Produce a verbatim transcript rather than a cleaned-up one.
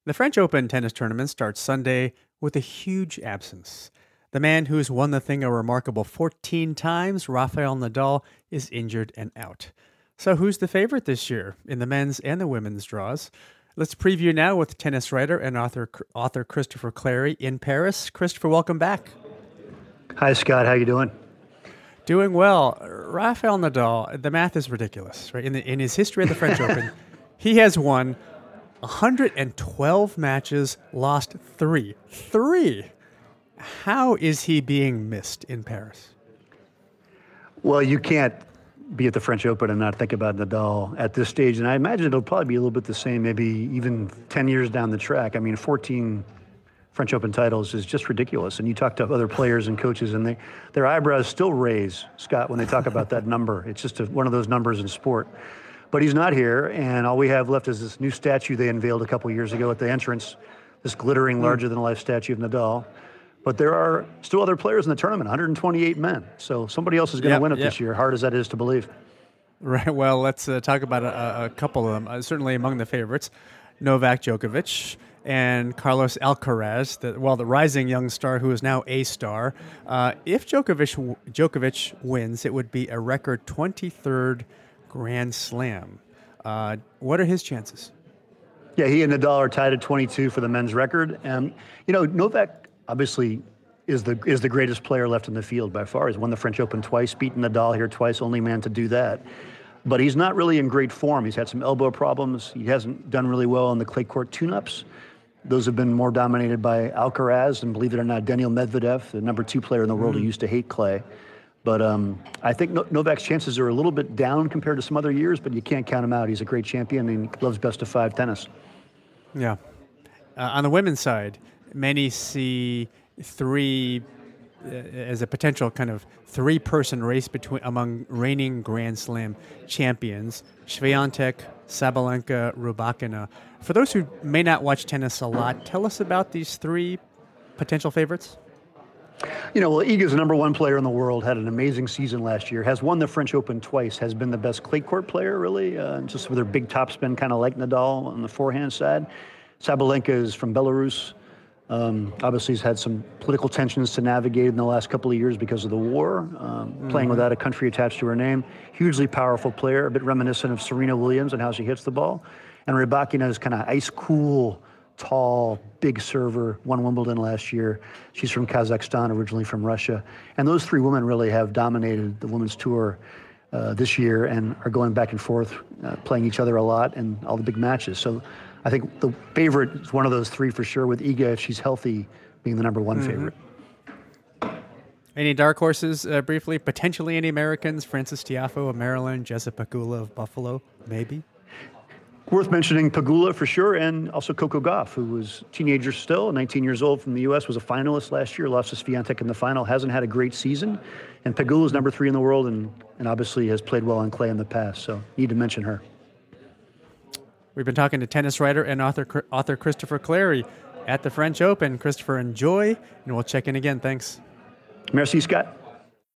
The French Open tennis tournament starts Sunday with a huge absence. The man who's won the thing a remarkable fourteen times, Rafael Nadal, is injured and out. So who's the favorite this year in the men's and the women's draws? Let's preview now with tennis writer and author author Christopher Clarey in Paris. Christopher, welcome back. Hi, Scott. How you doing? Doing well. Rafael Nadal, the math is ridiculous, right? In, the, in his history of the French Open, he has won one hundred twelve matches, lost three. Three! How is he being missed in Paris? Well, you can't be at the French Open and not think about Nadal at this stage. And I imagine it'll probably be a little bit the same, maybe even ten years down the track. I mean, fourteen French Open titles is just ridiculous. And you talk to other players and coaches, and they, their eyebrows still raise, Scott, when they talk about that number. It's just a, one of those numbers in sport. But he's not here, and all we have left is this new statue they unveiled a couple years ago at the entrance, this glittering, larger-than-life statue of Nadal. But there are still other players in the tournament, one hundred twenty-eight men. So somebody else is going to yep, win it yep. this year, hard as that is to believe. Right. Well, let's uh, talk about a, a couple of them. Uh, certainly among the favorites, Novak Djokovic and Carlos Alcaraz, the, well, the rising young star who is now a star. Uh, if Djokovic, Djokovic wins, it would be a record twenty-third Grand Slam. Uh, what are his chances? Yeah, he and Nadal are tied at twenty-two for the men's record. And, you know, Novak obviously is the is the greatest player left in the field by far. He's won the French Open twice, beaten Nadal here twice, only man to do that. But he's not really in great form. He's had some elbow problems. He hasn't done really well on the clay court tune-ups. Those have been more dominated by Alcaraz and, believe it or not, Daniil Medvedev, the number two player in the world mm. who used to hate clay. But um, I think no- Novak's chances are a little bit down compared to some other years, but you can't count him out. He's a great champion and he loves best of five tennis. Yeah. Uh, on the women's side, many see three uh, as a potential kind of three-person race between among reigning Grand Slam champions, Swiatek, Sabalenka, Rybakina. For those who may not watch tennis a lot, tell us about these three potential favorites. You know, well, Iga's the number one player in the world, had an amazing season last year, has won the French Open twice, has been the best clay court player, really, uh, just with her big topspin, kind of like Nadal on the forehand side. Sabalenka is from Belarus. Um, obviously, he's had some political tensions to navigate in the last couple of years because of the war, um, mm-hmm. playing without a country attached to her name. Hugely powerful player, a bit reminiscent of Serena Williams and how she hits the ball. And Rybakina is kind of ice-cool, tall, big server, won Wimbledon last year. She's from Kazakhstan, originally from Russia. And those three women really have dominated the women's tour uh, this year and are going back and forth, uh, playing each other a lot in all the big matches. So I think the favorite is one of those three for sure, with Iga, if she's healthy, being the number one mm-hmm. favorite. Any dark horses, uh, briefly? Potentially any Americans? Frances Tiafoe of Maryland, Jessica Pegula of Buffalo, maybe? Worth mentioning Pegula for sure, and also Coco Gauff, who was a teenager still, nineteen years old from the U S, was a finalist last year, lost to Swiatek in the final, hasn't had a great season. And Pegula's number three in the world and, and obviously has played well on clay in the past, so need to mention her. We've been talking to tennis writer and author author Christopher Clarey at the French Open. Christopher, enjoy, and we'll check in again. Thanks. Merci, Scott.